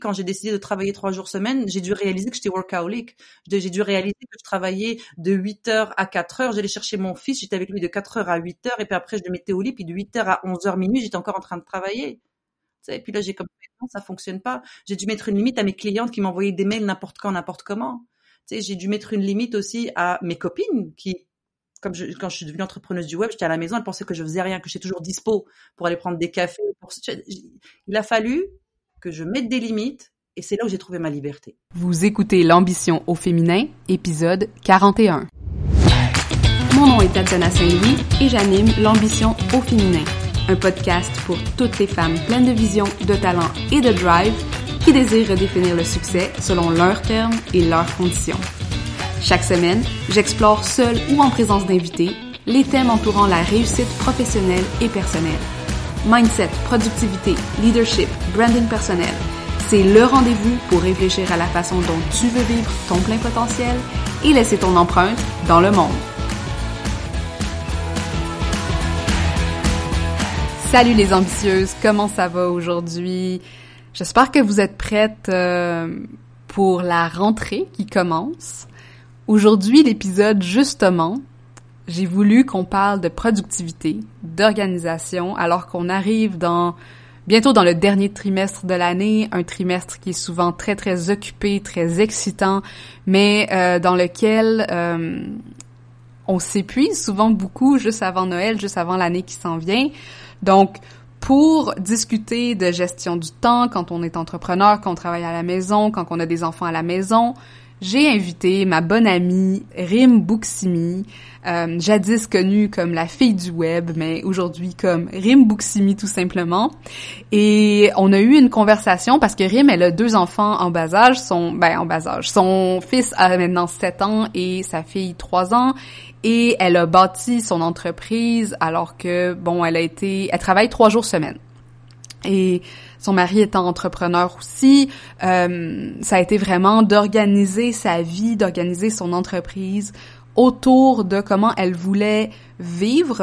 quand j'ai décidé de travailler 3 jours semaine, j'ai dû réaliser que j'étais workaholic. J'ai dû réaliser que je travaillais de 8h à 4h. J'allais chercher mon fils, j'étais avec lui de 4h à 8h, et puis après, je le mettais au lit, puis de 8h à 11h minuit, j'étais encore en train de travailler. Tu sais, et puis là, j'ai comme, non, ça fonctionne pas. J'ai dû mettre une limite à mes clientes qui m'envoyaient des mails n'importe quand, n'importe comment. Tu sais, j'ai dû mettre une limite aussi à mes copines qui, quand je suis devenue entrepreneuse du web, j'étais à la maison, elles pensaient que je faisais rien, que j'étais toujours dispo pour aller prendre des cafés. Il a fallu que je mette des limites, et c'est là où j'ai trouvé ma liberté. Vous écoutez L'ambition au féminin, épisode 41. Mon nom est Tatiana Saint-Louis et j'anime L'ambition au féminin, un podcast pour toutes les femmes pleines de vision, de talent et de drive qui désirent redéfinir le succès selon leurs termes et leurs conditions. Chaque semaine, j'explore seule ou en présence d'invités les thèmes entourant la réussite professionnelle et personnelle. Mindset, productivité, leadership, branding personnel, c'est le rendez-vous pour réfléchir à la façon dont tu veux vivre ton plein potentiel et laisser ton empreinte dans le monde. Salut les ambitieuses, comment ça va aujourd'hui? J'espère que vous êtes prêtes pour la rentrée qui commence. Aujourd'hui, l'épisode, justement, j'ai voulu qu'on parle de productivité, d'organisation, alors qu'on arrive bientôt dans le dernier trimestre de l'année, un trimestre qui est souvent très, très occupé, très excitant, mais dans lequel on s'épuise souvent beaucoup juste avant Noël, juste avant l'année qui s'en vient. Donc, pour discuter de gestion du temps, quand on est entrepreneur, quand on travaille à la maison, quand on a des enfants à la maison, j'ai invité ma bonne amie Rim Bouksimi, jadis connue comme la fille du web, mais aujourd'hui comme Rim Bouksimi tout simplement. Et on a eu une conversation parce que Rim, elle a 2 enfants en bas âge. Son fils a maintenant 7 ans et sa fille 3 ans. Et elle a bâti son entreprise alors que, elle travaille 3 jours semaine. Et son mari étant entrepreneur aussi, ça a été vraiment d'organiser sa vie, d'organiser son entreprise autour de comment elle voulait vivre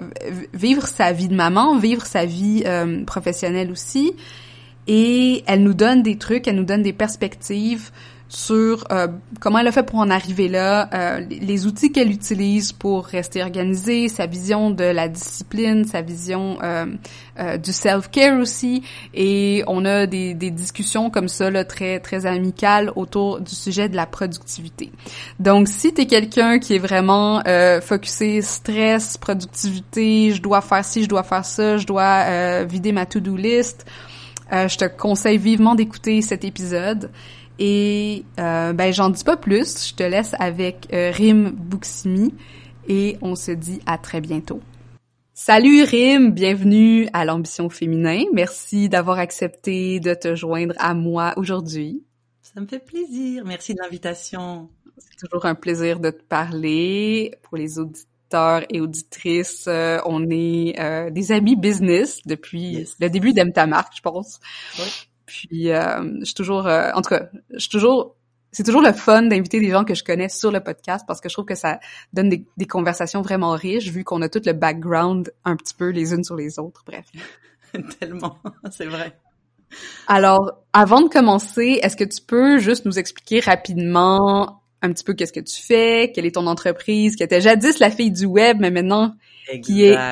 sa vie de maman, vivre sa vie professionnelle aussi. Et elle nous donne des trucs, elle nous donne des perspectives sur comment elle a fait pour en arriver là, les outils qu'elle utilise pour rester organisée, sa vision de la discipline, sa vision du self-care aussi, et on a des discussions comme ça là, très très amicales autour du sujet de la productivité. Donc si t'es quelqu'un qui est vraiment focusé stress, productivité, je dois faire ci, je dois faire ça, je dois vider ma to-do list, je te conseille vivement d'écouter cet épisode. Et j'en dis pas plus, je te laisse avec Rim Bouksimi et on se dit à très bientôt. Salut Rim, bienvenue à l'ambition féminin. Merci d'avoir accepté de te joindre à moi aujourd'hui. Ça me fait plaisir, merci de l'invitation. C'est toujours un plaisir de te parler. Pour les auditeurs et auditrices, on est des amis business depuis le début d'Aime ta marque, je pense. Oui. Puis, je suis toujours, c'est toujours le fun d'inviter des gens que je connais sur le podcast parce que je trouve que ça donne des conversations vraiment riches vu qu'on a tout le background un petit peu les unes sur les autres, bref. Tellement, c'est vrai. Alors, avant de commencer, est-ce que tu peux juste nous expliquer rapidement un petit peu qu'est-ce que tu fais, quelle est ton entreprise, qui était jadis la fille du web, mais maintenant qui est...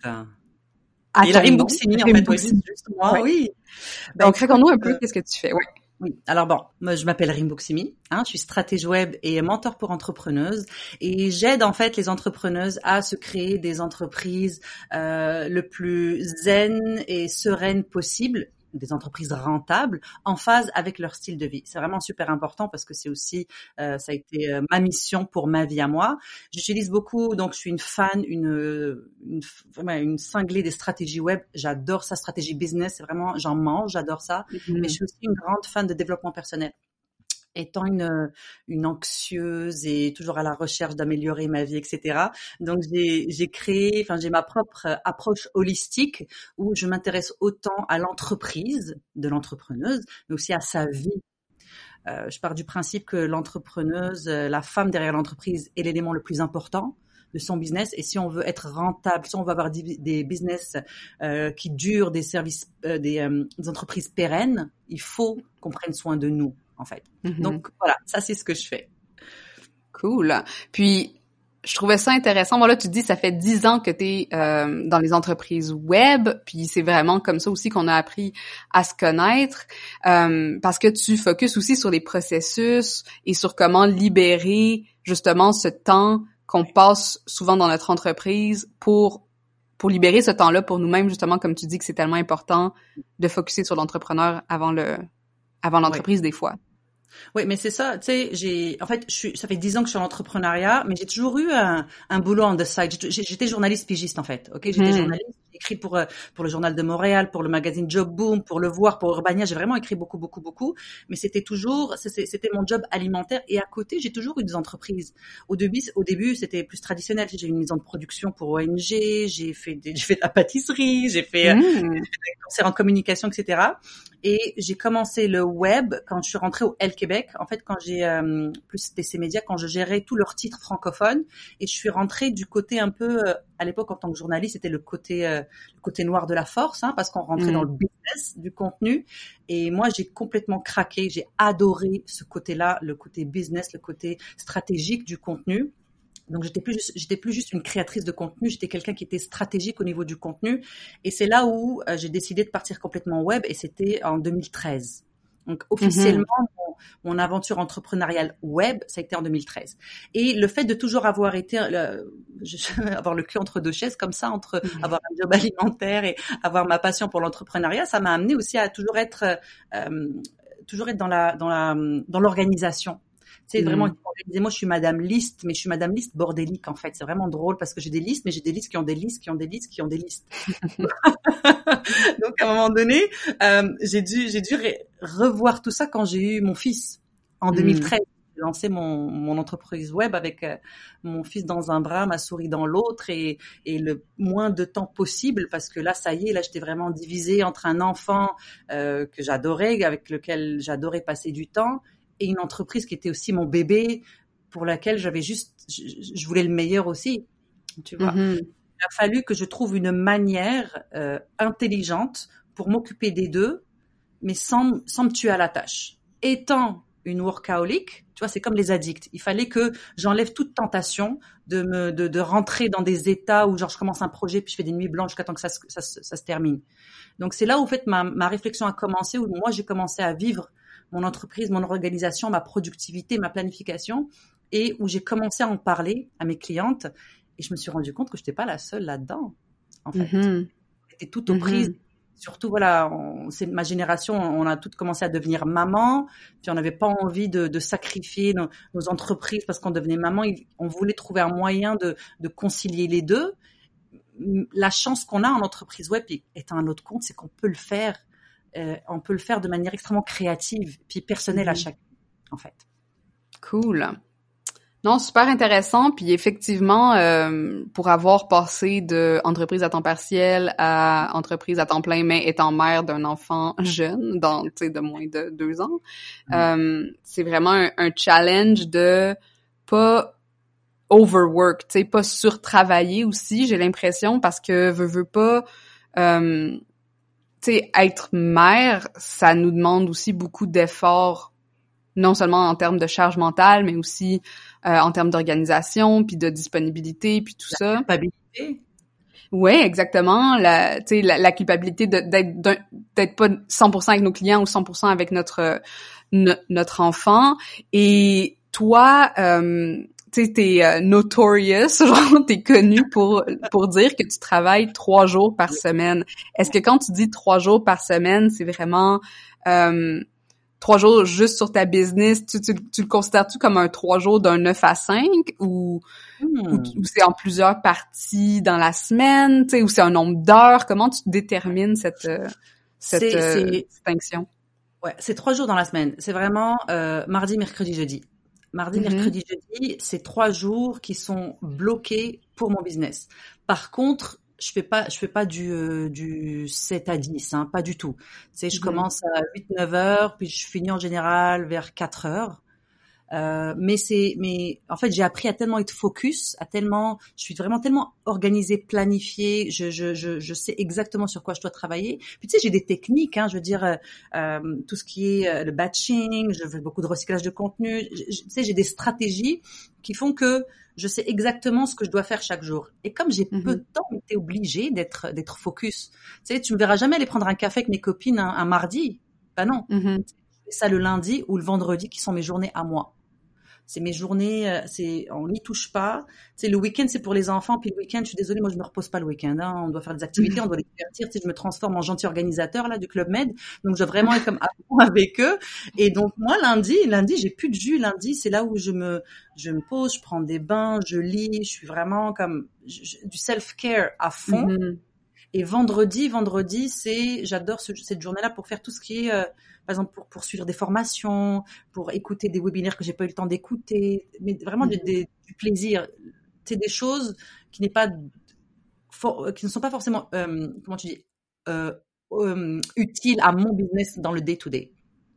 Et la Rim Bouksimi, en fait, oui, c'est juste moi, oui. Donc, raconte-nous un peu qu'est-ce que tu fais, oui. Oui, alors moi je m'appelle Rim Bouksimi, je suis stratège web et mentor pour entrepreneuses et j'aide en fait les entrepreneuses à se créer des entreprises le plus zen et sereines possible, des entreprises rentables en phase avec leur style de vie. C'est vraiment super important parce que c'est aussi, ça a été ma mission pour ma vie à moi. J'utilise beaucoup, donc je suis une fan, une cinglée des stratégies web. J'adore ça, stratégie business, c'est vraiment, j'en mange, j'adore ça. Mais je suis aussi une grande fan de développement personnel. Étant une anxieuse et toujours à la recherche d'améliorer ma vie, etc. Donc j'ai ma propre approche holistique où je m'intéresse autant à l'entreprise de l'entrepreneuse, mais aussi à sa vie. Je pars du principe que l'entrepreneuse, la femme derrière l'entreprise est l'élément le plus important. son business. Et si on veut être rentable, si on veut avoir des business qui durent, des services, des entreprises pérennes, il faut qu'on prenne soin de nous, en fait. Donc voilà, ça c'est ce que je fais. Cool. Puis je trouvais ça intéressant. Bon là, tu te dis ça fait 10 ans que t'es dans les entreprises web, puis c'est vraiment comme ça aussi qu'on a appris à se connaître, parce que tu focuses aussi sur les processus et sur comment libérer justement ce temps qu'on passe souvent dans notre entreprise pour libérer ce temps-là pour nous-mêmes, justement, comme tu dis que c'est tellement important de focuser sur l'entrepreneur avant l'entreprise des fois. Oui, mais c'est ça, tu sais, ça fait 10 ans que je suis en entrepreneuriat, mais j'ai toujours eu un boulot on the side. J'étais journaliste pigiste, en fait, ok? J'étais journaliste, j'ai écrit pour le Journal de Montréal, pour le magazine Job Boom, pour Le Voir, pour Urbania, j'ai vraiment écrit beaucoup, mais c'était mon job alimentaire, et à côté, j'ai toujours eu des entreprises. Au début, c'était plus traditionnel. J'ai eu une maison de production pour ONG, j'ai fait de la pâtisserie, j'ai fait des concerts en communication, etc. Et j'ai commencé le web quand je suis rentrée au L Québec. En fait, quand j'ai plus TC Média, quand je gérais tous leurs titres francophones, et je suis rentrée du côté un peu à l'époque en tant que journaliste, c'était le côté noir de la force, hein, parce qu'on rentrait dans le business du contenu. Et moi, j'ai complètement craqué. J'ai adoré ce côté-là, le côté business, le côté stratégique du contenu. Donc j'étais plus juste une créatrice de contenu, j'étais quelqu'un qui était stratégique au niveau du contenu, et c'est là où j'ai décidé de partir complètement web, et c'était en 2013. Donc officiellement mon aventure entrepreneuriale web, ça a été en 2013. Et le fait de toujours avoir été avoir le cul entre deux chaises comme ça, entre avoir un job alimentaire et avoir ma passion pour l'entrepreneuriat, ça m'a amené aussi à toujours être dans l'organisation. C'est vraiment organisé. Moi, je suis Madame Liste, mais je suis Madame Liste bordélique, en fait. C'est vraiment drôle parce que j'ai des listes, mais j'ai des listes qui ont des listes, qui ont des listes, qui ont des listes. Donc, à un moment donné, j'ai dû revoir tout ça quand j'ai eu mon fils en 2013. J'ai lancé mon entreprise web avec mon fils dans un bras, ma souris dans l'autre, et le moins de temps possible, parce que là, ça y est, là, j'étais vraiment divisée entre un enfant que j'adorais, avec lequel j'adorais passer du temps, et une entreprise qui était aussi mon bébé, pour laquelle je voulais le meilleur aussi, tu vois. Il a fallu que je trouve une manière intelligente pour m'occuper des deux, mais sans me tuer à la tâche. Étant une workaholic, tu vois, c'est comme les addicts. Il fallait que j'enlève toute tentation de rentrer dans des états où genre je commence un projet puis je fais des nuits blanches jusqu'à temps que ça se termine. Donc c'est là où en fait ma réflexion a commencé, où moi j'ai commencé à vivre mon entreprise, mon organisation, ma productivité, ma planification, et où j'ai commencé à en parler à mes clientes, et je me suis rendu compte que je n'étais pas la seule là-dedans, en fait. J'étais toute aux prises. Surtout, voilà, c'est ma génération, on a toutes commencé à devenir maman, puis on n'avait pas envie de sacrifier nos entreprises parce qu'on devenait maman. On voulait trouver un moyen de concilier les deux. La chance qu'on a en entreprise web, étant un autre compte, c'est qu'on peut le faire. On peut le faire de manière extrêmement créative, puis personnelle à chacun, en fait. Cool. Non, super intéressant. Puis effectivement, pour avoir passé de entreprise à temps partiel à entreprise à temps plein, mais étant mère d'un enfant jeune, de moins de 2 ans, c'est vraiment un challenge de pas overwork, tu sais, pas surtravailler aussi, j'ai l'impression, parce que veux pas... tu sais, être mère, ça nous demande aussi beaucoup d'efforts, non seulement en termes de charge mentale, mais aussi en termes d'organisation, puis de disponibilité, puis tout ça. La culpabilité. Oui, exactement. La culpabilité d'être pas 100% avec nos clients ou 100% avec notre enfant. Et toi, tu sais, t'es notorious, genre t'es connu pour dire que tu travailles 3 jours par semaine. Est-ce que quand tu dis 3 jours par semaine, c'est vraiment 3 jours juste sur ta business, tu le considères-tu comme un 3 jours d'un 9 à 5 ou c'est en plusieurs parties dans la semaine, tu sais, ou c'est un nombre d'heures? Comment tu détermines cette distinction? Ouais, c'est 3 jours dans la semaine. C'est vraiment mardi, mercredi, jeudi. Mardi, mercredi, jeudi, c'est 3 jours qui sont bloqués pour mon business. Par contre, je fais pas du 7 à 10, hein, pas du tout. Tu sais, je commence à 8-9 heures, puis je finis en général vers 4 heures. Mais en fait, j'ai appris à tellement être focus, je suis vraiment tellement organisée, planifiée. Je sais exactement sur quoi je dois travailler. Puis tu sais, j'ai des techniques, hein, je veux dire, tout ce qui est le batching, je fais beaucoup de recyclage de contenu. Tu sais, j'ai des stratégies qui font que je sais exactement ce que je dois faire chaque jour. Et comme j'ai peu de temps, t'es obligée d'être focus. Tu sais, tu me verras jamais aller prendre un café avec mes copines un mardi. Ben non. Je fais ça le lundi ou le vendredi qui sont mes journées à moi. C'est mes journées, on n'y touche pas. Tu sais, le week-end, c'est pour les enfants. Puis le week-end, je suis désolée, moi, je me repose pas le week-end. Hein. On doit faire des activités, on doit les divertir. Tu sais, je me transforme en gentil organisateur là du Club Med. Donc, je dois vraiment être comme à fond avec eux. Et donc, moi, lundi, j'ai plus de jus. Lundi, c'est là où je me pose, je prends des bains, je lis. Je suis vraiment comme du self-care à fond. Et vendredi, j'adore cette journée-là pour faire tout ce qui est, par exemple, pour suivre des formations, pour écouter des webinaires que j'ai pas eu le temps d'écouter, mais vraiment du plaisir. C'est des choses qui ne sont pas forcément, comment tu dis, utiles à mon business dans le day-to-day.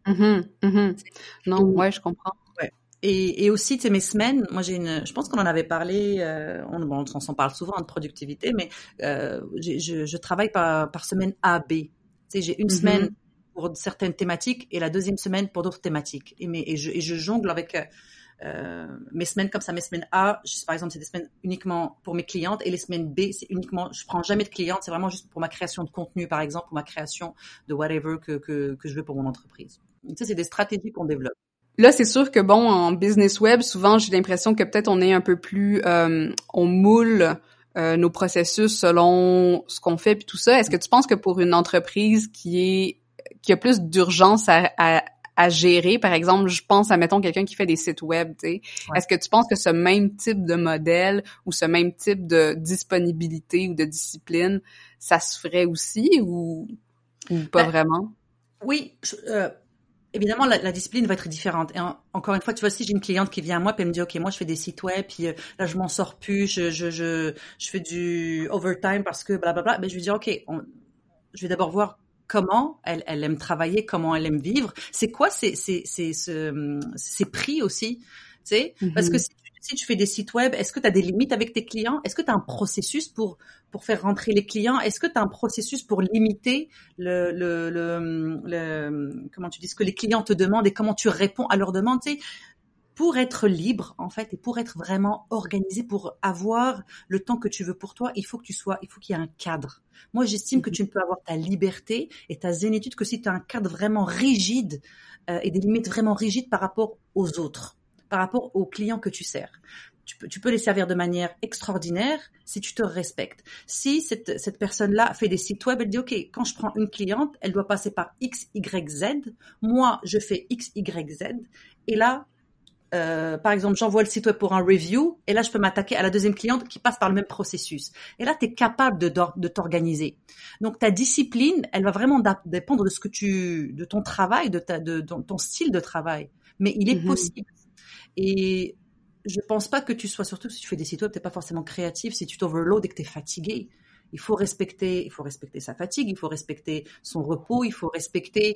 Non, ouais, je comprends. Ouais. Et aussi, tu sais, mes semaines, moi je pense qu'on en avait parlé, on s'en parle souvent de productivité, mais je travaille par semaine A, B. Tu sais, j'ai une semaine pour certaines thématiques et la deuxième semaine pour d'autres thématiques. Et je jongle avec mes semaines comme ça. Mes semaines A, par exemple, c'est des semaines uniquement pour mes clientes, et les semaines B, c'est uniquement, je prends jamais de clientes, c'est vraiment juste pour ma création de contenu, par exemple, ou ma création de whatever que je veux pour mon entreprise. Donc ça, c'est des stratégies qu'on développe. Là, c'est sûr que bon, en business web, souvent, j'ai l'impression que peut-être on est un peu plus, on moule nos processus selon ce qu'on fait puis tout ça. Est-ce que tu penses que pour une entreprise qui a plus d'urgence à gérer, par exemple, je pense à, mettons, quelqu'un qui fait des sites web, tu sais, est-ce que tu penses que ce même type de modèle ou ce même type de disponibilité ou de discipline, ça se ferait aussi ou pas vraiment? Oui, évidemment, la discipline va être différente. Et encore une fois, tu vois, si j'ai une cliente qui vient à moi puis elle me dit, OK, moi, je fais des sites web, puis là, je m'en sors plus, je fais du overtime parce que blablabla, ben, je lui dis, OK, je vais d'abord voir comment elle aime travailler, comment elle aime vivre. C'est quoi ses prix aussi, tu sais? Parce que si tu fais des sites web, est-ce que tu as des limites avec tes clients? Est-ce que tu as un processus pour faire rentrer les clients? Est-ce que tu as un processus pour limiter comment tu dis, ce que les clients te demandent et comment tu réponds à leurs demandes, tu sais? Pour être libre, en fait, et pour être vraiment organisé, pour avoir le temps que tu veux pour toi, il faut qu'il y ait un cadre. Moi, j'estime que tu ne peux avoir ta liberté et ta zénitude que si tu as un cadre vraiment rigide et des limites vraiment rigides par rapport aux autres, par rapport aux clients que tu sers. Tu peux les servir de manière extraordinaire si tu te respectes. Si cette personne-là fait des sites web, elle dit, OK, quand je prends une cliente, elle doit passer par X, Y, Z. Moi, je fais X, Y, Z. Et là, par exemple, j'envoie le site web pour un review, et là, je peux m'attaquer à la deuxième cliente qui passe par le même processus. Et là, tu es capable de t'organiser. Donc, ta discipline, elle va vraiment dépendre de ton travail, de ton style de travail. Mais il est possible. Et je pense pas que tu sois, surtout si tu fais des sites web, t'es pas forcément créatif, si tu t'overload et que t'es fatigué. Il faut respecter sa fatigue, il faut respecter son repos, il faut respecter,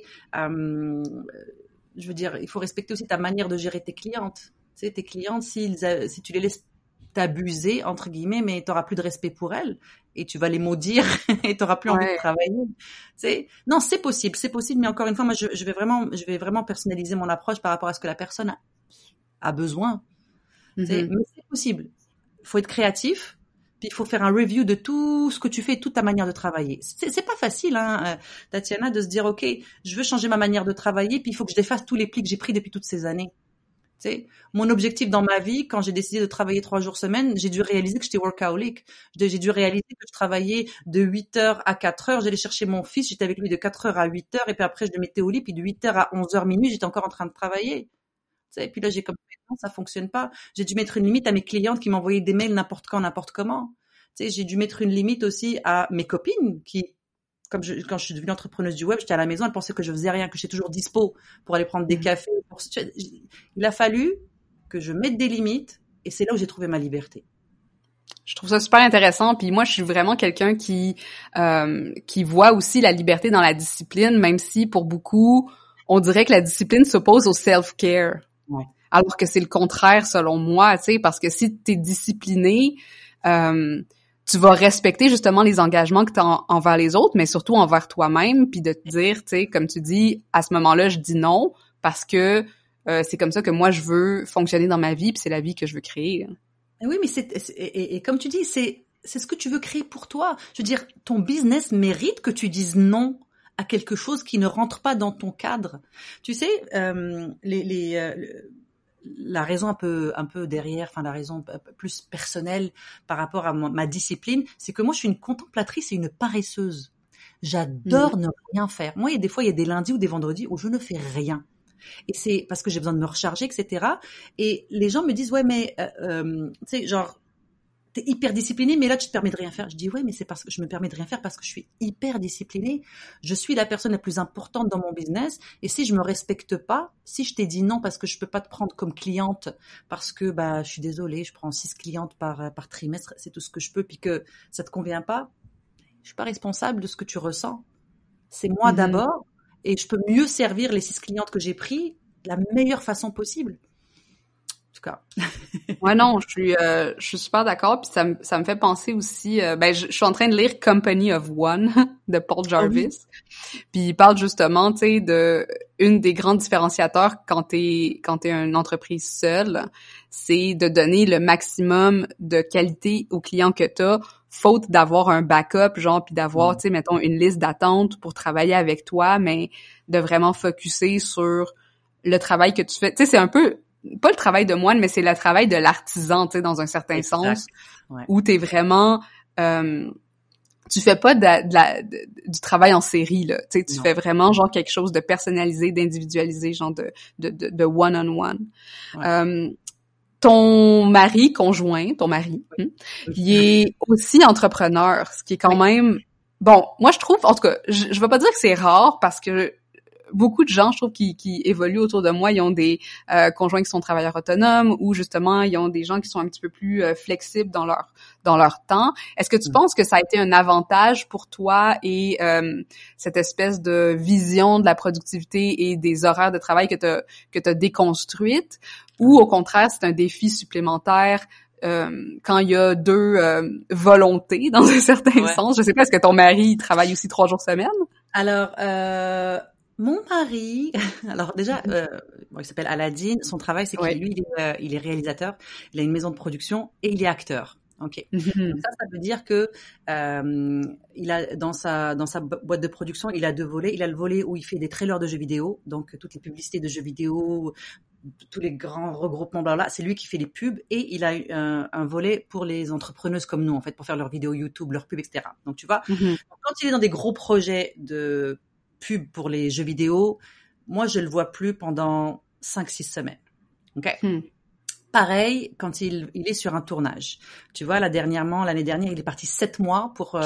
je veux dire, il faut respecter aussi ta manière de gérer tes clientes. Tu sais, tes clientes, si tu les laisses t'abuser, entre guillemets, mais t'auras plus de respect pour elles et tu vas les maudire et t'auras plus envie de travailler. Tu sais, non, c'est possible, mais encore une fois, moi, je vais vraiment personnaliser mon approche par rapport à ce que la personne a besoin. Mais c'est possible. Il faut être créatif, puis il faut faire un review de tout ce que tu fais, toute ta manière de travailler. C'est pas facile, hein, Tatiana, de se dire, OK, je veux changer ma manière de travailler, puis il faut que je défasse tous les plis que j'ai pris depuis toutes ces années. Tu sais, mon objectif dans ma vie, quand j'ai décidé de travailler 3 jours semaine, j'ai dû réaliser que j'étais workaholic. J'ai dû réaliser que je travaillais de 8h à 4h. J'allais chercher mon fils, j'étais avec lui de 4h à 8h, et puis après, je le mettais au lit, puis de 8h à 11h minuit, j'étais encore en train de travailler. Et puis là, j'ai comme non, ça fonctionne pas. J'ai dû mettre une limite à mes clientes qui m'envoyaient des mails n'importe quand, n'importe comment. Tu sais, j'ai dû mettre une limite aussi à mes copines qui, quand je suis devenue entrepreneuse du web, j'étais à la maison, elles pensaient que je faisais rien, que j'étais toujours dispo pour aller prendre des cafés. Il a fallu que je mette des limites et c'est là où j'ai trouvé ma liberté. Je trouve ça super intéressant. Puis moi, je suis vraiment quelqu'un qui voit aussi la liberté dans la discipline, même si pour beaucoup, on dirait que la discipline s'oppose au self-care. Ouais. alors que c'est le contraire selon moi, tu sais, parce que si t'es discipliné, tu vas respecter justement les engagements que tu as envers les autres, mais surtout envers toi-même, puis de te dire, tu sais, comme tu dis, à ce moment-là, je dis non parce que c'est comme ça que moi, je veux fonctionner dans ma vie, puis c'est la vie que je veux créer. Oui, mais et comme tu dis, c'est ce que tu veux créer pour toi. Je veux dire, ton business mérite que tu dises non à quelque chose qui ne rentre pas dans ton cadre. Tu sais, la raison un peu derrière, enfin la raison plus personnelle par rapport à ma discipline, c'est que moi je suis une contemplatrice et une paresseuse. J'adore ne rien faire. Moi, des fois, il y a des lundis ou des vendredis où je ne fais rien. Et c'est parce que j'ai besoin de me recharger, etc. Et les gens me disent, ouais, mais tu sais, genre, t'es hyper disciplinée, mais là, tu te permets de rien faire. Je dis, ouais, mais c'est parce que je me permets de rien faire parce que je suis hyper disciplinée. Je suis la personne la plus importante dans mon business. Et si je me respecte pas, si je t'ai dit non parce que je peux pas te prendre comme cliente, parce que, bah, je suis désolée, je prends 6 clientes par trimestre, c'est tout ce que je peux, puis que ça te convient pas, je suis pas responsable de ce que tu ressens. C'est moi d'abord, et je peux mieux servir les 6 clientes que j'ai pris de la meilleure façon possible. En tout cas. Ouais, non, je suis super d'accord, puis ça me fait penser aussi, je suis en train de lire Company of One de Paul Jarvis, puis il parle justement, tu sais, de une des grands différenciateurs quand t'es une entreprise seule, c'est de donner le maximum de qualité aux clients que t'as, faute d'avoir un backup, genre, puis d'avoir, tu sais, mettons, une liste d'attente pour travailler avec toi, mais de vraiment focusser sur le travail que tu fais. Tu sais, c'est un peu pas le travail de moine, mais c'est le travail de l'artisan, tu sais, dans un certain sens, où t'es vraiment, tu fais pas du travail en série, là, tu sais, tu fais vraiment genre quelque chose de personnalisé, d'individualisé, genre de one-on-one. Ouais. Ton mari, il est aussi entrepreneur, ce qui est quand même, bon, moi je trouve, en tout cas, je vais pas dire que c'est rare parce que beaucoup de gens, je trouve, qui évoluent autour de moi, ils ont des conjoints qui sont travailleurs autonomes ou justement, ils ont des gens qui sont un petit peu plus flexibles dans leur temps. Est-ce que tu penses que ça a été un avantage pour toi et cette espèce de vision de la productivité et des horaires de travail que t'as déconstruite, ou au contraire, c'est un défi supplémentaire quand il y a deux volontés dans un certain sens? Je sais pas, est-ce que ton mari il travaille aussi 3 jours semaine? Alors, mon mari, alors déjà, il s'appelle Aladine. Son travail, c'est qu'il lui, il est réalisateur. Il a une maison de production et il est acteur. Ok. Donc ça veut dire que il a dans sa boîte de production, il a 2 volets. Il a le volet où il fait des trailers de jeux vidéo, donc toutes les publicités de jeux vidéo, tous les grands regroupements, là, c'est lui qui fait les pubs, et il a un volet pour les entrepreneuses comme nous, en fait, pour faire leurs vidéos YouTube, leurs pubs, etc. Donc tu vois, quand il est dans des gros projets de pub pour les jeux vidéo, moi je le vois plus pendant 5-6 semaines. Ok. Pareil quand il est sur un tournage. Tu vois, l'année dernière, il est parti 7 mois pour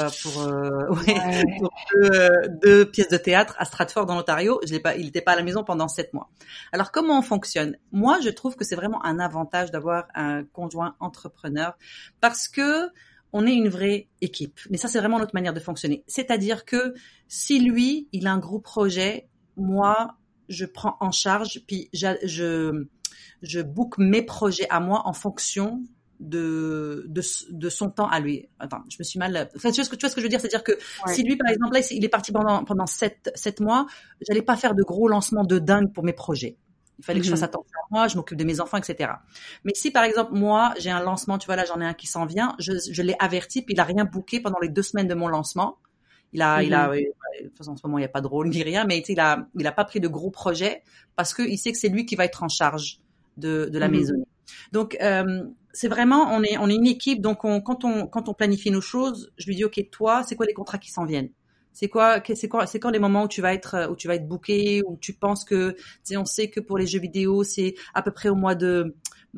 2 pièces de théâtre à Stratford, en Ontario. Il n'était pas à la maison pendant 7 mois. Alors, comment on fonctionne? Moi, je trouve que c'est vraiment un avantage d'avoir un conjoint entrepreneur parce que on est une vraie équipe. Mais ça, c'est vraiment notre manière de fonctionner. C'est-à-dire que si lui, il a un gros projet, moi, je prends en charge, puis je book mes projets à moi en fonction de son temps à lui. Attends, je me suis mal... Enfin, tu vois ce que je veux dire? C'est-à-dire que si lui, par exemple, là, il est parti pendant 7 mois, j'allais pas faire de gros lancements de dingue pour mes projets. Il fallait que je fasse attention à moi, je m'occupe de mes enfants, etc. Mais si, par exemple, moi, j'ai un lancement, tu vois, là, j'en ai un qui s'en vient, je l'ai averti, puis il a rien booké pendant les 2 semaines de mon lancement. De toute façon, en ce moment, il n'y a pas de rôle ni rien, mais il a pas pris de gros projets parce que il sait que c'est lui qui va être en charge de la maison. Donc, c'est vraiment, on est une équipe. Donc, quand on planifie nos choses, je lui dis, OK, toi, c'est quoi les contrats qui s'en viennent? C'est quand les moments où tu vas être booké, où tu penses que, tu sais, on sait que pour les jeux vidéo, c'est à peu près au mois de,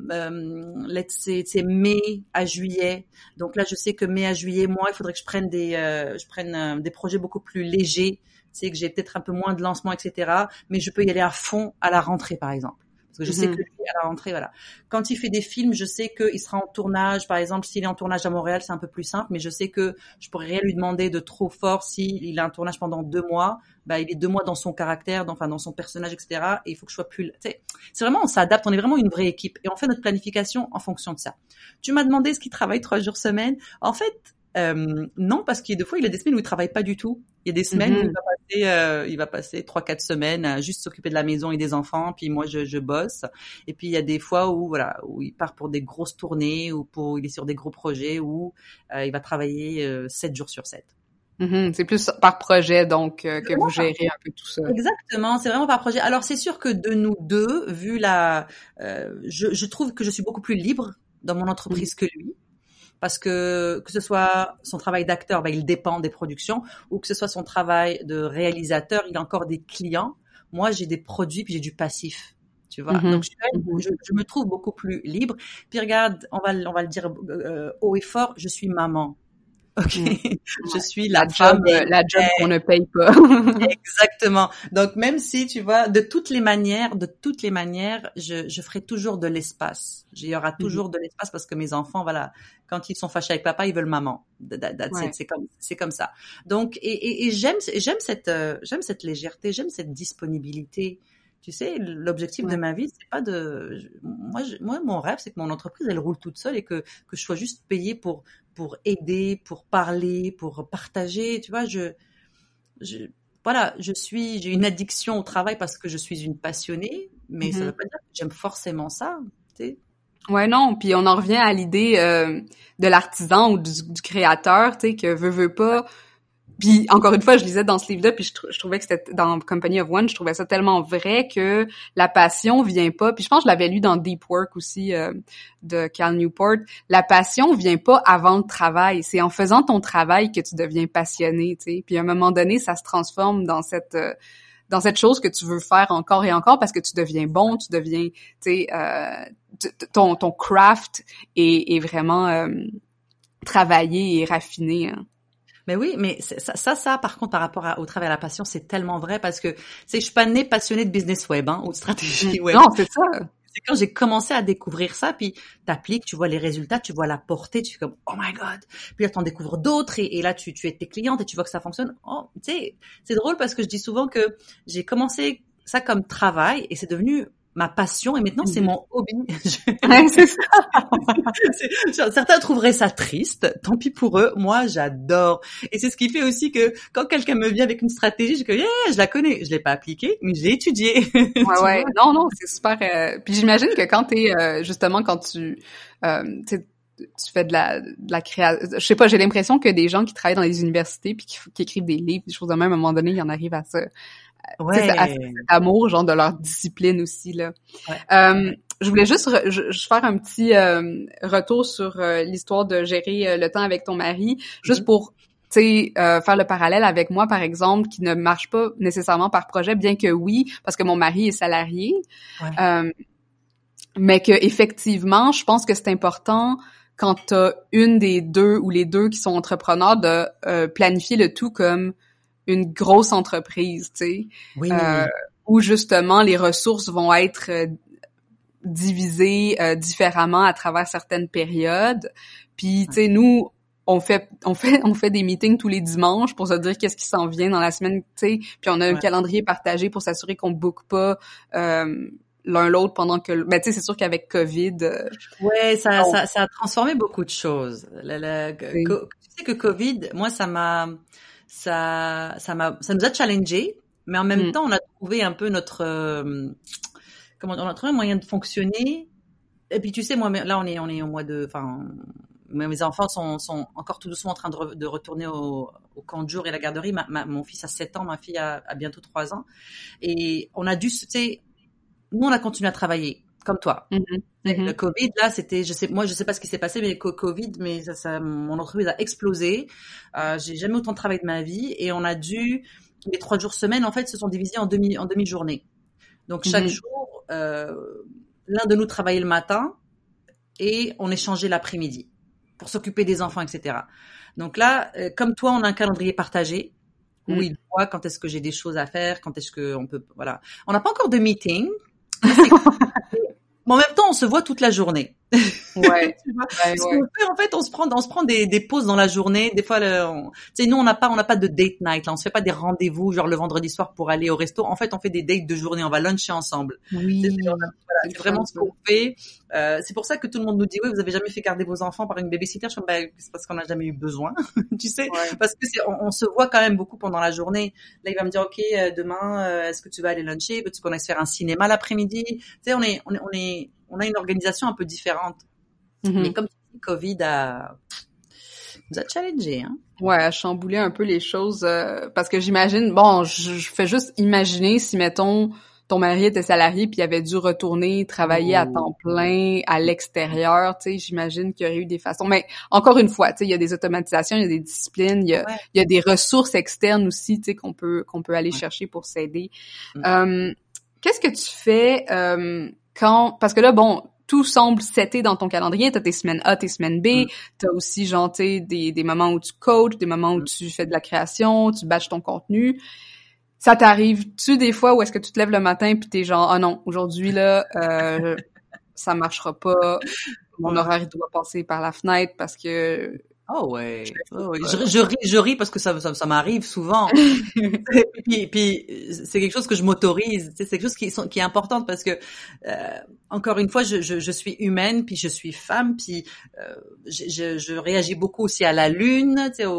c'est mai à juillet. Donc là, je sais que mai à juillet, moi, il faudrait que je prenne des projets beaucoup plus légers. Tu sais, que j'ai peut-être un peu moins de lancement, etc. Mais je peux y aller à fond à la rentrée, par exemple. Parce que je sais que lui, à la rentrée, voilà. Quand il fait des films, je sais qu'il sera en tournage. Par exemple, s'il est en tournage à Montréal, c'est un peu plus simple, mais je sais que je pourrais rien lui demander de trop fort s'il a un tournage pendant 2 mois. Bah, il est 2 mois dans son caractère, dans son personnage, etc. Et il faut que je sois plus, tu sais, c'est vraiment, on s'adapte, on est vraiment une vraie équipe. Et on fait notre planification en fonction de ça. Tu m'as demandé est-ce qu'il travaille 3 jours semaine. En fait, non, parce qu'il y a des fois, il a des semaines où il travaille pas du tout. Il y a des semaines où il va passer 3-4 semaines à juste s'occuper de la maison et des enfants, puis moi je bosse. Et puis il y a des fois où voilà, où il part pour des grosses tournées ou il est sur des gros projets où il va travailler 7 jours sur 7. C'est plus par projet donc que vous gérez un peu tout ça. Exactement, c'est vraiment par projet. Alors c'est sûr que de nous deux, vu je trouve que je suis beaucoup plus libre dans mon entreprise que lui. Parce que ce soit son travail d'acteur, il dépend des productions, ou que ce soit son travail de réalisateur, il a encore des clients. Moi, j'ai des produits puis j'ai du passif, tu vois. Donc, je me trouve beaucoup plus libre. Puis regarde, on va le dire haut et fort, je suis maman. Ok, je suis la femme, la job qu'on ne paye pas. Exactement. Donc même si tu vois, de toutes les manières, je ferai toujours de l'espace. Il y aura toujours de l'espace parce que mes enfants, voilà, quand ils sont fâchés avec papa, ils veulent maman. C'est comme ça. Donc et j'aime cette légèreté, j'aime cette disponibilité. Tu sais, l'objectif de ma vie, c'est pas moi, mon rêve, c'est que mon entreprise, elle roule toute seule et que je sois juste payée pour aider, pour parler, pour partager. Tu vois, j'ai une addiction au travail parce que je suis une passionnée, mais ça veut pas dire que j'aime forcément ça, tu sais. Ouais, non, puis on en revient à l'idée de l'artisan ou du créateur, tu sais, que veut pas. Puis encore une fois, je lisais dans ce livre-là, puis je trouvais que c'était dans Company of One, je trouvais ça tellement vrai que la passion vient pas. Puis je pense que je l'avais lu dans Deep Work aussi de Cal Newport. La passion vient pas avant le travail. C'est en faisant ton travail que tu deviens passionné, tu sais. Puis à un moment donné, ça se transforme dans cette chose que tu veux faire encore et encore parce que tu deviens bon, tu deviens, tu sais, ton craft est vraiment travaillé et raffiné. Hein. Mais oui, mais ça, par contre, par rapport au travail à la passion, c'est tellement vrai parce que, tu sais, je suis pas née passionnée de business web, ou de stratégie web. Non, c'est ça. C'est quand j'ai commencé à découvrir ça, puis t'appliques, tu vois les résultats, tu vois la portée, tu fais comme, oh my God. Puis là, t'en découvres d'autres et là, tu aides tes clientes et tu vois que ça fonctionne. Oh, tu sais, c'est drôle parce que je dis souvent que j'ai commencé ça comme travail et c'est devenu ma passion et maintenant c'est mon hobby. C'est ça. Certains trouveraient ça triste, tant pis pour eux. Moi, j'adore. Et c'est ce qui fait aussi que quand quelqu'un me vient avec une stratégie, je dis je la connais. Je l'ai pas appliquée, mais je l'ai étudiée. Ouais. Non, c'est super. Puis j'imagine que quand t'es justement quand tu fais de la création, je sais pas, j'ai l'impression que des gens qui travaillent dans les universités puis qui écrivent des livres, des choses de même, à un moment donné, ils en arrivent à ça. Ouais. À cet amour, genre, de leur discipline aussi, là. Ouais. Je voulais juste faire un petit retour sur l'histoire de gérer le temps avec ton mari, juste pour, tu sais, faire le parallèle avec moi, par exemple, qui ne marche pas nécessairement par projet, bien que oui, parce que mon mari est salarié. Ouais. Mais que effectivement, je pense que c'est important quand t'as une des deux ou les deux qui sont entrepreneurs de planifier le tout comme une grosse entreprise, tu sais, oui. Où justement les ressources vont être divisées différemment à travers certaines périodes. Puis, tu sais, nous, on fait des meetings tous les dimanches pour se dire qu'est-ce qui s'en vient dans la semaine, tu sais. Puis on a un calendrier partagé pour s'assurer qu'on book pas l'un l'autre pendant que... Ben, tu sais, c'est sûr qu'avec COVID... Ouais, ça a transformé beaucoup de choses. Tu sais que COVID, moi, ça nous a challengé, mais en même temps, on a trouvé un peu on a trouvé un moyen de fonctionner. Et puis, tu sais, moi, là, on est au mois de, mes enfants sont encore tout doucement en train de retourner au camp de jour et la garderie. Mon fils a 7 ans, ma fille a bientôt 3 ans. Et on a dû, tu sais, nous, on a continué à travailler, comme toi. Le Covid, là, c'était, je sais pas ce qui s'est passé, mais Covid, mais mon entreprise a explosé. J'ai jamais autant travaillé de ma vie et on a dû, les 3 jours semaine, en fait, se sont divisés en demi-journée. Donc, chaque jour, l'un de nous travaillait le matin et on échangeait l'après-midi pour s'occuper des enfants, etc. Donc là, comme toi, on a un calendrier partagé où il voit quand est-ce que j'ai des choses à faire, quand est-ce que on peut, voilà. On n'a pas encore de meeting. Mais en même temps, on se voit toute la journée. Ouais. Tu vois, ce qu'on fait, en fait, on se prend des pauses dans la journée. Des fois, tu sais, nous, on n'a pas de date night, là. On se fait pas des rendez-vous, genre le vendredi soir pour aller au resto. En fait, on fait des dates de journée. On va luncher ensemble. Oui. C'est vraiment ce qu'on fait. C'est pour ça que tout le monde nous dit, oui, vous avez jamais fait garder vos enfants par une babysitter. Je suis comme, c'est parce qu'on n'a jamais eu besoin. Tu sais, parce que on se voit quand même beaucoup pendant la journée. Là, il va me dire, OK, demain, est-ce que tu vas aller luncher? Veux-tu qu'on aille se faire un cinéma l'après-midi? Tu sais, on a une organisation un peu différente. Mais comme tu dis, Covid nous a challengé, hein. Ouais, à chambouler un peu les choses, parce que j'imagine, bon, je fais juste imaginer si, mettons, ton mari était salarié puis il avait dû retourner travailler à temps plein à l'extérieur, tu sais, j'imagine qu'il y aurait eu des façons. Mais encore une fois, tu sais, il y a des automatisations, il y a des disciplines, il y a des ressources externes aussi, tu sais, qu'on peut aller chercher pour s'aider. Qu'est-ce que tu fais parce que là, bon, tout semble setter dans ton calendrier. T'as tes semaines A, tes semaines B. T'as aussi, genre, tu sais, des moments où tu coaches, des moments où tu fais de la création, tu batches ton contenu. Ça t'arrive-tu des fois où est-ce que tu te lèves le matin pis t'es genre, ah non, aujourd'hui, là, ça marchera pas. Mon horaire, il doit passer par la fenêtre parce que... Oh ouais. Je ris parce que ça m'arrive souvent. puis c'est quelque chose que je m'autorise. C'est quelque chose qui est importante parce que encore une fois, je suis humaine, puis je suis femme, puis je réagis beaucoup aussi à la lune, tu sais,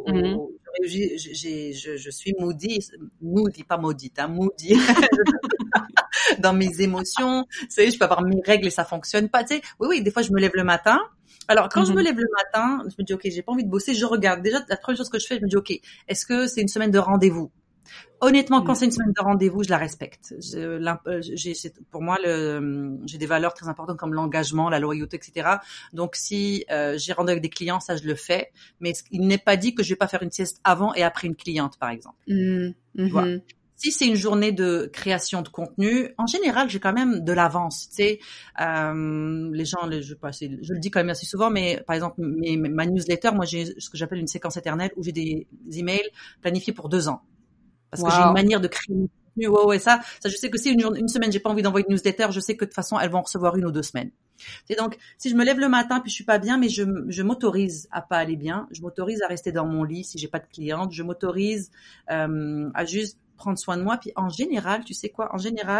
je suis moody, pas maudite, hein, moody. Dans mes émotions, tu sais, je peux avoir mes règles et ça fonctionne pas, tu sais. Oui, des fois je me lève le matin. Alors, quand je me lève le matin, je me dis, OK, j'ai pas envie de bosser, je regarde. Déjà, la première chose que je fais, je me dis, OK, est-ce que c'est une semaine de rendez-vous? Honnêtement, quand c'est une semaine de rendez-vous, je la respecte. Pour moi, j'ai des valeurs très importantes comme l'engagement, la loyauté, etc. Donc, si j'ai rendez-vous avec des clients, ça, je le fais. Mais il n'est pas dit que je vais pas faire une sieste avant et après une cliente, par exemple. Tu vois. Si c'est une journée de création de contenu, en général, j'ai quand même de l'avance, tu sais. Les gens, je le dis quand même assez souvent, mais par exemple, ma newsletter, moi, j'ai ce que j'appelle une séquence éternelle où j'ai des emails planifiés pour 2 ans. Parce que j'ai une manière de créer du contenu. Ouais, ça, je sais que si une semaine, j'ai pas envie d'envoyer une newsletter, je sais que de toute façon, elles vont en recevoir 1 ou 2 semaines. Et donc, si je me lève le matin puis je suis pas bien, mais je m'autorise à pas aller bien, je m'autorise à rester dans mon lit si j'ai pas de cliente, je m'autorise à juste prendre soin de moi. Puis en général, tu sais quoi,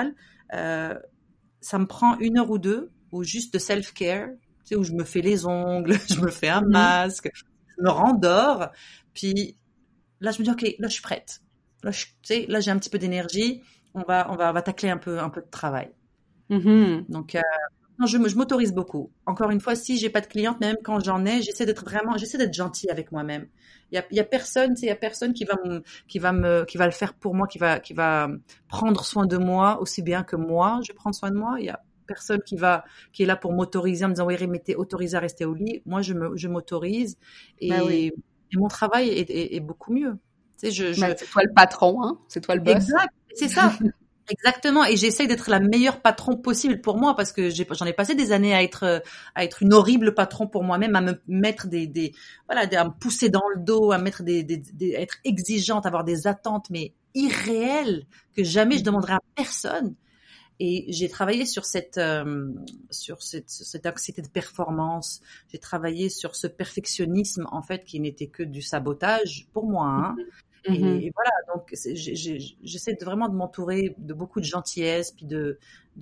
ça me prend 1 heure ou 2 ou juste de self-care, tu sais, où je me fais les ongles, je me fais un masque, je me rendors. Puis là, je me dis, OK, là, je suis prête. Là, tu sais, là, j'ai un petit peu d'énergie. On va tacler un peu de travail. Donc, non, je m'autorise beaucoup. Encore une fois, si j'ai pas de cliente, même quand j'en ai, j'essaie d'être gentille avec moi-même. Il y a personne qui va le faire pour moi, qui va prendre soin de moi aussi bien que moi, je vais prendre soin de moi. Il y a personne qui est là pour m'autoriser en me disant, oui, mais t'es autorisée à rester au lit. Moi, je m'autorise et mon travail est beaucoup mieux. Tu sais, c'est toi le patron, hein? C'est toi le boss. Exact, c'est ça. Exactement, et j'essaye d'être la meilleure patron possible pour moi parce que j'en ai passé des années à être une horrible patron pour moi-même, à me mettre à me pousser dans le dos, à mettre à être exigeante, à avoir des attentes mais irréelles que jamais je demanderais à personne. Et j'ai travaillé sur cette anxiété de performance. J'ai travaillé sur ce perfectionnisme en fait qui n'était que du sabotage pour moi. Hein. Et voilà, donc j'essaie vraiment de m'entourer de beaucoup de gentillesse, puis de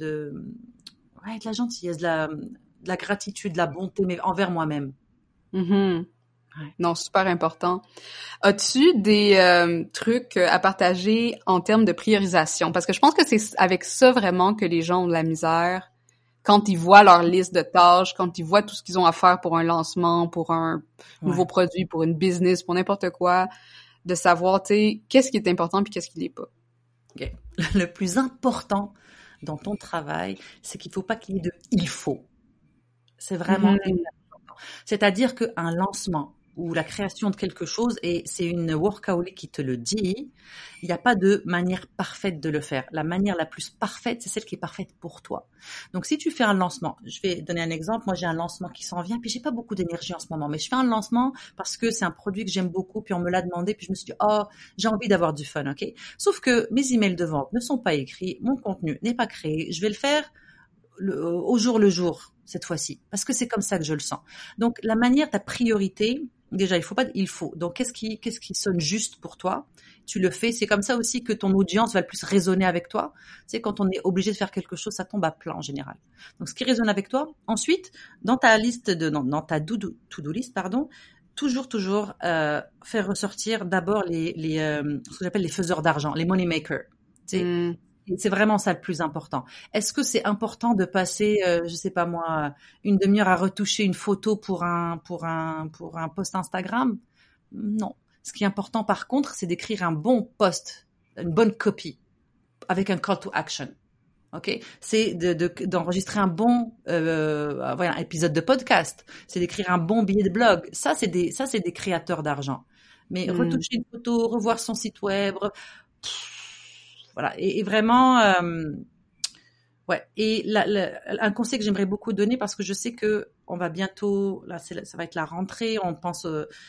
la gentillesse, de la gratitude, de la bonté, mais envers moi-même. Non, super important. As-tu des trucs à partager en termes de priorisation? Parce que je pense que c'est avec ça vraiment que les gens ont de la misère quand ils voient leur liste de tâches, quand ils voient tout ce qu'ils ont à faire pour un lancement, pour un nouveau produit, pour une business, pour n'importe quoi, de savoir, tu sais, qu'est-ce qui est important puis qu'est-ce qui l'est pas. Okay. Le plus important dans ton travail, c'est qu'il faut pas qu'il y ait de « il faut ». C'est vraiment important. C'est-à-dire qu'un lancement ou la création de quelque chose, et c'est une workaholic qui te le dit, il n'y a pas de manière parfaite de le faire. La manière la plus parfaite, c'est celle qui est parfaite pour toi. Donc, si tu fais un lancement, je vais donner un exemple. Moi, j'ai un lancement qui s'en vient, puis j'ai pas beaucoup d'énergie en ce moment, mais je fais un lancement parce que c'est un produit que j'aime beaucoup, puis on me l'a demandé, puis je me suis dit, oh, j'ai envie d'avoir du fun, ok? Sauf que mes emails de vente ne sont pas écrits, mon contenu n'est pas créé, je vais le faire au jour le jour cette fois-ci, parce que c'est comme ça que je le sens. Donc, la manière, ta priorité, déjà, il faut. Donc, qu'est-ce qui sonne juste pour toi? Tu le fais. C'est comme ça aussi que ton audience va le plus résonner avec toi. Tu sais, quand on est obligé de faire quelque chose, ça tombe à plat en général. Donc, ce qui résonne avec toi. Ensuite, dans ta liste dans ta to-do list, toujours faire ressortir d'abord ce que j'appelle les faiseurs d'argent, les money makers. Tu sais, c'est vraiment ça le plus important. Est-ce que c'est important de passer, je sais pas moi, une demi-heure à retoucher une photo pour un post Instagram? Non. Ce qui est important par contre, c'est d'écrire un bon post, une bonne copie, avec un call to action. Ok, c'est d'enregistrer un bon un épisode de podcast. C'est d'écrire un bon billet de blog. Ça c'est des créateurs d'argent. Mais retoucher une photo, revoir son site web. Voilà, et vraiment, ouais. Et un conseil que j'aimerais beaucoup donner, parce que je sais que on va bientôt, là, ça va être la rentrée, on pense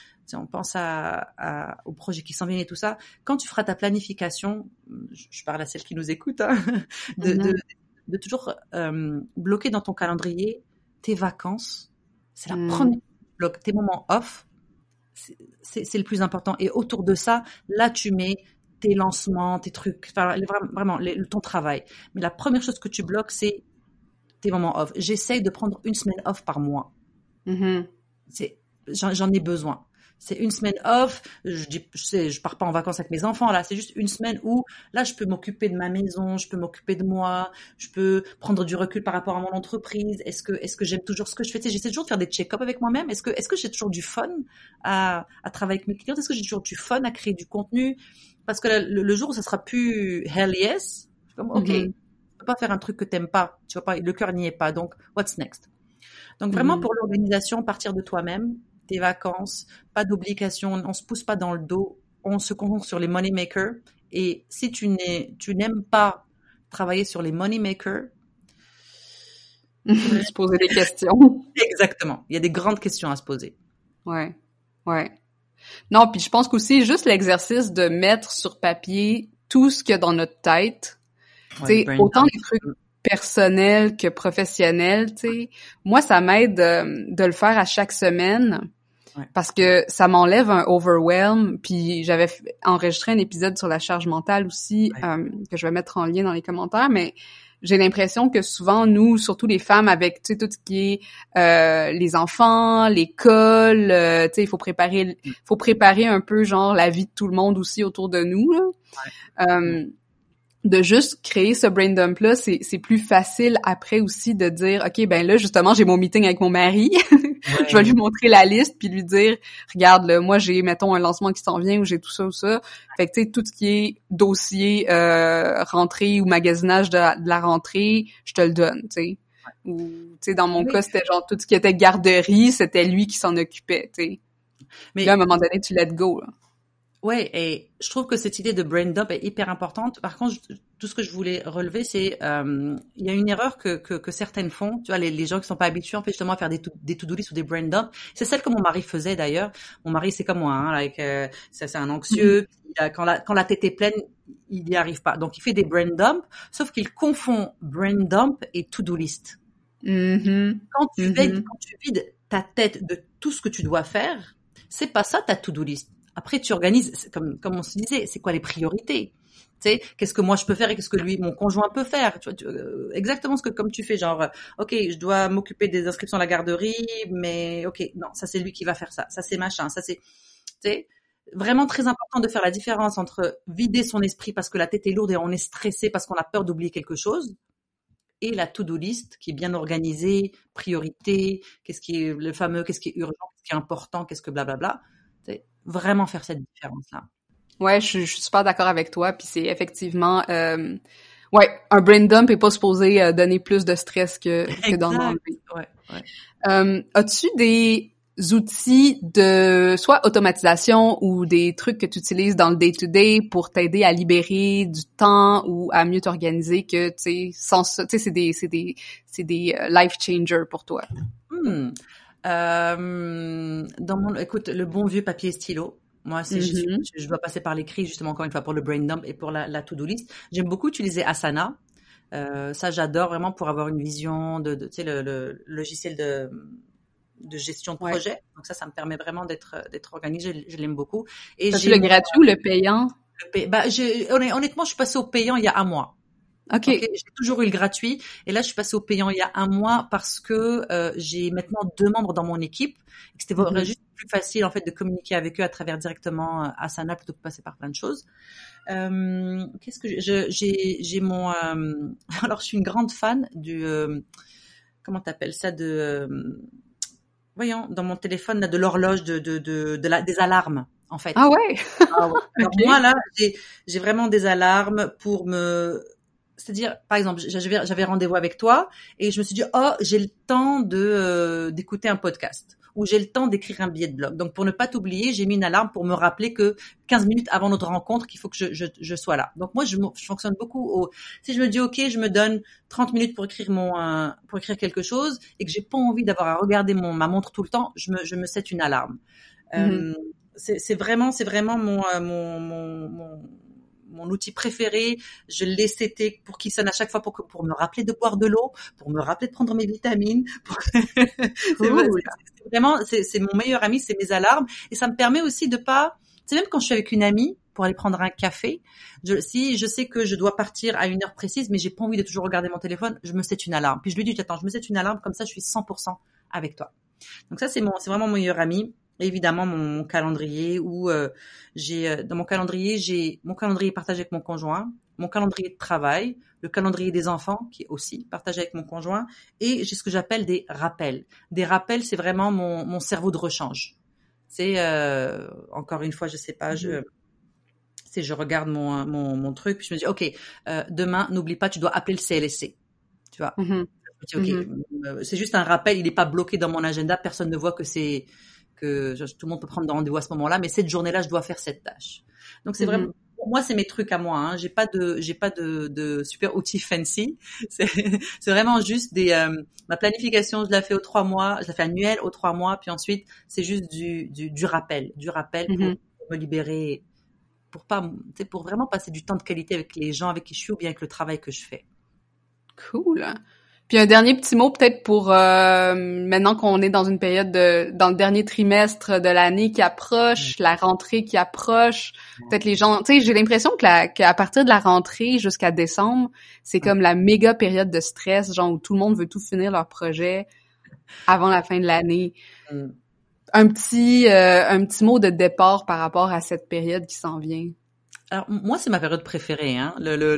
au projet qui s'en vient et tout ça. Quand tu feras ta planification, je parle à celles qui nous écoutent, hein, de toujours bloquer dans ton calendrier tes vacances. C'est la première bloc, tes moments off. C'est le plus important. Et autour de ça, là, tu mets tes lancements, tes trucs, enfin, vraiment ton travail. Mais la première chose que tu bloques, c'est tes moments off. J'essaye de prendre une semaine off par mois. J'en ai besoin. C'est une semaine off. Je pars pas en vacances avec mes enfants là. C'est juste une semaine où là je peux m'occuper de ma maison, je peux m'occuper de moi, je peux prendre du recul par rapport à mon entreprise. Est-ce que j'aime toujours ce que je fais? Tu sais, j'essaie toujours de faire des check-up avec moi-même. Est-ce que j'ai toujours du fun à travailler avec mes clients? Est-ce que j'ai toujours du fun à créer du contenu? Parce que le jour où ça sera plus hell yes, je suis comme ok, tu peux pas faire un truc que t'aimes pas. Tu vas pas, le cœur n'y est pas. Donc what's next? Donc vraiment pour l'organisation, partir de toi-même. Tes vacances, pas d'obligation, on se pousse pas dans le dos, on se concentre sur les money makers. Et si tu n'aimes pas travailler sur les money makers, se poser des questions. Exactement, il y a des grandes questions à se poser. Ouais. Non, puis je pense qu'aussi juste l'exercice de mettre sur papier tout ce qu'il y a dans notre tête, tu sais, autant les trucs personnels que professionnels, tu sais. Moi, ça m'aide de le faire à chaque semaine. Parce que ça m'enlève un overwhelm, puis j'avais enregistré un épisode sur la charge mentale aussi, que je vais mettre en lien dans les commentaires, mais j'ai l'impression que souvent, nous, surtout les femmes avec, tu sais, tout ce qui est les enfants, l'école, tu sais, il faut préparer un peu, genre, la vie de tout le monde aussi autour de nous, là. De juste créer ce brain dump là, c'est plus facile après aussi de dire OK, ben là justement, j'ai mon meeting avec mon mari. Je vais lui montrer la liste puis lui dire regarde là, moi j'ai mettons un lancement qui s'en vient ou j'ai tout ça ou ça. Fait que tu sais tout ce qui est dossier rentrée ou magasinage de la rentrée, je te le donne, tu sais. Ou tu sais dans mon cas, c'était genre tout ce qui était garderie, c'était lui qui s'en occupait, tu sais. Mais là à un moment donné, tu let go là. Ouais, et je trouve que cette idée de brain dump est hyper importante. Par contre, tout ce que je voulais relever, c'est il y a une erreur que certaines font. Tu vois, les gens qui sont pas habitués en fait justement à faire des to-do list ou des brain dump. C'est celle que mon mari faisait d'ailleurs. Mon mari, c'est comme moi, hein, ça c'est un anxieux. Quand la tête est pleine, il n'y arrive pas. Donc il fait des brain dump, sauf qu'il confond brain dump et to-do list. Quand tu vides ta tête de tout ce que tu dois faire, c'est pas ça ta to-do list. Après, tu organises, comme on se disait, c'est quoi les priorités? Tu sais, qu'est-ce que moi je peux faire et qu'est-ce que mon conjoint peut faire? Tu vois, exactement comme tu fais, genre, ok, je dois m'occuper des inscriptions à la garderie, mais ok, non, ça c'est lui qui va faire ça. Ça c'est machin, ça c'est, tu sais, vraiment très important de faire la différence entre vider son esprit parce que la tête est lourde et on est stressé parce qu'on a peur d'oublier quelque chose, et la to-do list qui est bien organisée, priorité, qu'est-ce qui est qu'est-ce qui est urgent, qu'est-ce qui est important, qu'est-ce que blablabla. Vraiment faire cette différence-là. Ouais, je suis super d'accord avec toi, puis c'est effectivement un brain dump est pas supposé donner plus de stress que d'en enlever. Ouais. As-tu des outils de soit automatisation ou des trucs que tu utilises dans le day-to-day pour t'aider à libérer du temps ou à mieux t'organiser que, tu sais, sans ça, tu sais, c'est des life changers pour toi? Écoute, le bon vieux papier et stylo. Moi, je dois passer par l'écrit, justement, encore une fois, pour le brain dump et pour la to-do list. J'aime beaucoup utiliser Asana. Ça, j'adore vraiment pour avoir une vision tu sais, le logiciel de gestion de projet. Donc ça me permet vraiment d'être organisé. Je l'aime beaucoup. Et j'ai le gratuit ou le payant? Honnêtement, je suis passée au payant il y a un mois. OK. J'ai toujours eu le gratuit. Et là, je suis passée au payant il y a un mois parce que j'ai maintenant 2 membres dans mon équipe. Et que c'était juste plus facile, en fait, de communiquer avec eux à travers directement Asana plutôt que de passer par plein de choses. Qu'est-ce que j'ai mon... alors, je suis une grande fan du... comment t'appelles ça voyons, dans mon téléphone, là, de l'horloge des alarmes, en fait. Ah ouais? Alors, okay. Moi, là, j'ai vraiment des alarmes pour c'est-à-dire, par exemple, j'avais rendez-vous avec toi et je me suis dit, j'ai le temps d'écouter un podcast ou j'ai le temps d'écrire un billet de blog. Donc, pour ne pas t'oublier, j'ai mis une alarme pour me rappeler que 15 minutes avant notre rencontre, qu'il faut que je sois là. Donc, moi, je fonctionne beaucoup si je me dis, OK, je me donne 30 minutes pour écrire pour écrire quelque chose et que j'ai pas envie d'avoir à regarder ma montre tout le temps, je me set une alarme. C'est vraiment mon outil préféré. Je l'ai seté pour qu'il sonne à chaque fois pour me rappeler de boire de l'eau, pour me rappeler de prendre mes vitamines. C'est mon meilleur ami, c'est mes alarmes. Et ça me permet aussi de pas, tu sais, même quand je suis avec une amie pour aller prendre un café, si je sais que je dois partir à une heure précise, mais j'ai pas envie de toujours regarder mon téléphone, je me set une alarme. Puis je lui dis, attends, je me set une alarme, comme ça je suis 100% avec toi. Donc ça, c'est vraiment mon meilleur ami. Évidemment, mon calendrier où dans mon calendrier, j'ai mon calendrier partagé avec mon conjoint, mon calendrier de travail, le calendrier des enfants qui est aussi partagé avec mon conjoint et j'ai ce que j'appelle des rappels. Des rappels, c'est vraiment mon cerveau de rechange. C'est encore une fois, je sais pas, je regarde mon truc puis je me dis OK, demain, n'oublie pas, tu dois appeler le CLSC. Tu vois. Je me dis OK, c'est juste un rappel, il est pas bloqué dans mon agenda, personne ne voit que tout le monde peut prendre rendez-vous à ce moment-là, mais cette journée-là, je dois faire cette tâche. Donc c'est vraiment, pour moi, c'est mes trucs à moi. Hein. J'ai pas de super outils fancy. C'est vraiment juste ma planification. Je la fais aux 3 mois, je la fais annuelle aux 3 mois, puis ensuite c'est juste du rappel pour me libérer, pour vraiment passer du temps de qualité avec les gens avec qui je suis ou bien avec le travail que je fais. Cool. Puis un dernier petit mot peut-être pour maintenant qu'on est dans une période dans le dernier trimestre de l'année qui approche, la rentrée qui approche, peut-être les gens, tu sais, j'ai l'impression qu'à partir de la rentrée jusqu'à décembre, c'est comme la méga période de stress, genre où tout le monde veut tout finir leur projet avant la fin de l'année. Un petit mot de départ par rapport à cette période qui s'en vient. Alors moi, c'est ma période préférée, hein.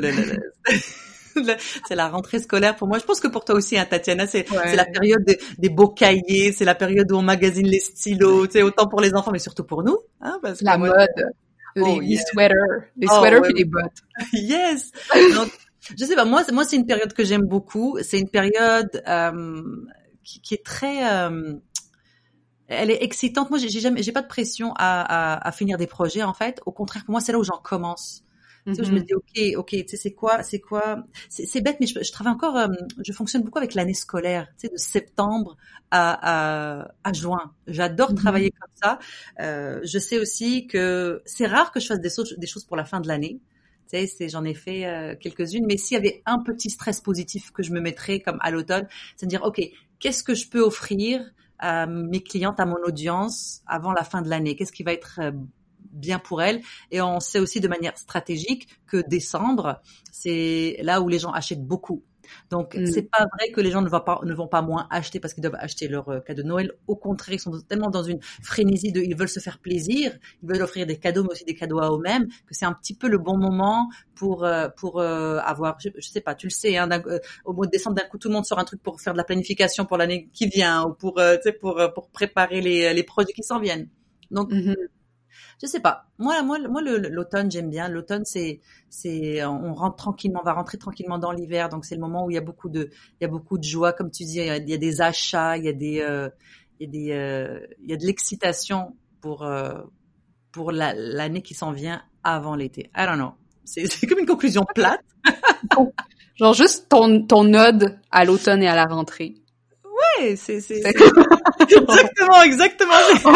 C'est la rentrée scolaire pour moi. Je pense que pour toi aussi, hein, Tatiana, c'est la période des beaux cahiers, c'est la période où on magasine les stylos, tu sais, autant pour les enfants, mais surtout pour nous, hein, parce que la mode, les sweaters puis les bottes. Yes. Donc, je sais pas, moi, c'est une période que j'aime beaucoup. C'est une période qui est très, elle est excitante. Moi, j'ai pas de pression à finir des projets, en fait. Au contraire, pour moi, c'est là où j'en commence. Tu sais, je me dis ok, tu sais, c'est quoi, c'est bête, mais je travaille encore, je fonctionne beaucoup avec l'année scolaire, tu sais, de septembre à juin. J'adore travailler comme ça. Je sais aussi que c'est rare que je fasse des choses pour la fin de l'année. Tu sais, j'en ai fait quelques-unes, mais s'il y avait un petit stress positif que je me mettrais comme à l'automne, c'est de dire ok, qu'est-ce que je peux offrir à mes clientes, à mon audience avant la fin de l'année? Qu'est-ce qui va être bien pour elles? Et on sait aussi de manière stratégique que décembre, c'est là où les gens achètent beaucoup. Donc, c'est pas vrai que les gens ne vont pas moins acheter parce qu'ils doivent acheter leur cadeau de Noël. Au contraire, ils sont tellement dans une frénésie ils veulent se faire plaisir, ils veulent offrir des cadeaux, mais aussi des cadeaux à eux-mêmes, que c'est un petit peu le bon moment pour avoir, je sais pas, tu le sais, hein, au mois de décembre, d'un coup, tout le monde sort un truc pour faire de la planification pour l'année qui vient ou pour préparer les projets qui s'en viennent. Donc, je sais pas. Moi, l'automne, j'aime bien. L'automne, on rentre tranquillement, on va rentrer tranquillement dans l'hiver. Donc, c'est le moment où il y a beaucoup de joie. Comme tu dis, il y a des achats, il y y a de l'excitation pour l'année qui s'en vient avant l'été. I don't know. C'est comme une conclusion plate. Genre juste ton ode à l'automne et à la rentrée. Ouais, c'est... exactement.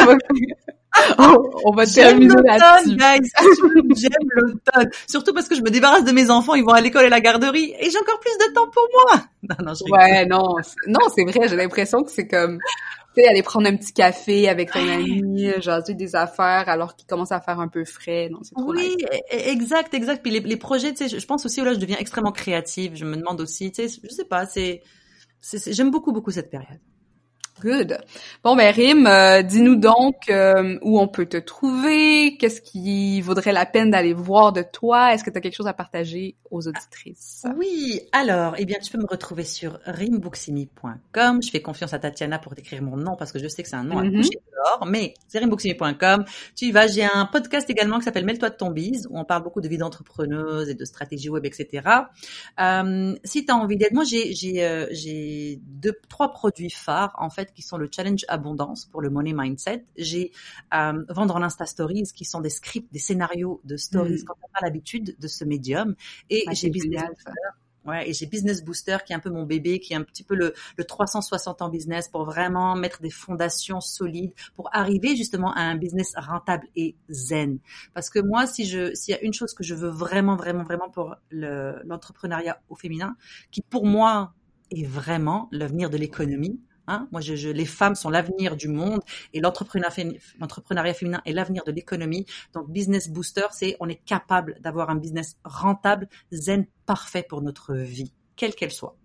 On va terminer là-dessus. Guys. J'aime l'automne. Surtout parce que je me débarrasse de mes enfants, ils vont à l'école et la garderie, et j'ai encore plus de temps pour moi. Non, je rigole. Ouais, non, c'est vrai, j'ai l'impression que c'est comme, tu sais, aller prendre un petit café avec ton ami, jaser des affaires alors qu'il commence à faire un peu frais. Non, c'est trop nice. Oui, exact. Puis les projets, tu sais, je pense aussi, là, je deviens extrêmement créative. Je me demande aussi, tu sais, je sais pas, j'aime beaucoup cette période. Good. Bon, ben Rim, dis-nous donc où on peut te trouver, qu'est-ce qui vaudrait la peine d'aller voir de toi, est-ce que tu as quelque chose à partager aux auditrices? Oui, alors, eh bien, tu peux me retrouver sur rimbuksimi.com. Je fais confiance à Tatiana pour t'écrire mon nom parce que je sais que c'est un nom à coucher dehors, mais c'est rimbuksimi.com. Tu y vas, j'ai un podcast également qui s'appelle Mêle-toi de ton bise, où on parle beaucoup de vie d'entrepreneuse et de stratégie web, etc. Si tu as envie d'aide, moi, j'ai 3 produits phares, en fait, qui sont le Challenge Abondance pour le Money Mindset. J'ai Vendre en Insta Stories, qui sont des scripts, des scénarios de stories quand on n'a pas l'habitude de ce médium. Et j'ai Business Booster. Ouais, et j'ai Business Booster qui est un peu mon bébé, qui est un petit peu le 360 en business pour vraiment mettre des fondations solides pour arriver justement à un business rentable et zen. Parce que moi, s'il y a une chose que je veux vraiment pour l'entrepreneuriat au féminin, qui pour moi est vraiment l'avenir de l'économie. Hein, moi, les femmes sont l'avenir du monde et l'entrepreneuriat féminin est l'avenir de l'économie. Donc, Business Booster, on est capable d'avoir un business rentable, zen, parfait pour notre vie, quelle qu'elle soit.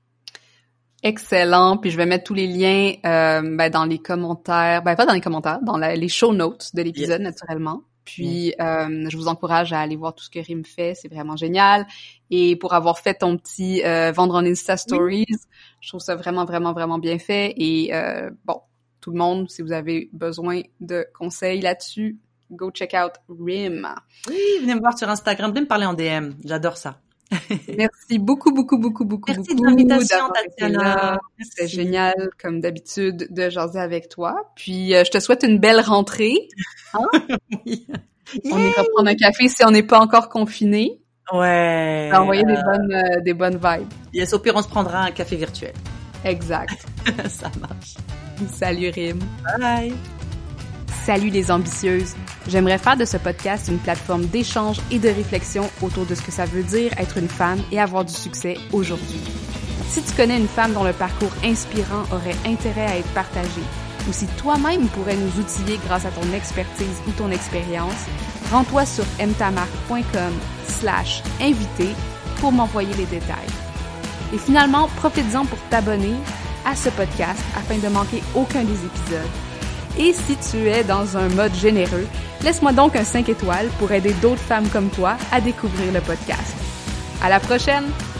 Excellent. Puis je vais mettre tous les liens dans les commentaires, pas dans les commentaires, dans les show notes de l'épisode, naturellement. Puis, je vous encourage à aller voir tout ce que Rim fait. C'est vraiment génial. Et pour avoir fait ton petit vendre en Insta Stories, je trouve ça vraiment bien fait. Et tout le monde, si vous avez besoin de conseils là-dessus, go check out Rim. Oui, venez me voir sur Instagram, venez me parler en DM. J'adore ça. Merci beaucoup. Merci de l'invitation, Tatiana. C'est génial, comme d'habitude, de jaser avec toi. Puis, je te souhaite une belle rentrée. Hein? Oui. On ira prendre un café si on n'est pas encore confiné. Ouais. Ça va envoyer des bonnes vibes. Yes, au pire, on se prendra un café virtuel. Exact. Ça marche. Salut, Rim. Bye. Salut les ambitieuses! J'aimerais faire de ce podcast une plateforme d'échange et de réflexion autour de ce que ça veut dire être une femme et avoir du succès aujourd'hui. Si tu connais une femme dont le parcours inspirant aurait intérêt à être partagé, ou si toi-même pourrais nous outiller grâce à ton expertise ou ton expérience, rends-toi sur mtamarque.com/invité pour m'envoyer les détails. Et finalement, profite-en pour t'abonner à ce podcast afin de manquer aucun des épisodes. Et si tu es dans un mode généreux, laisse-moi donc un 5 étoiles pour aider d'autres femmes comme toi à découvrir le podcast. À la prochaine!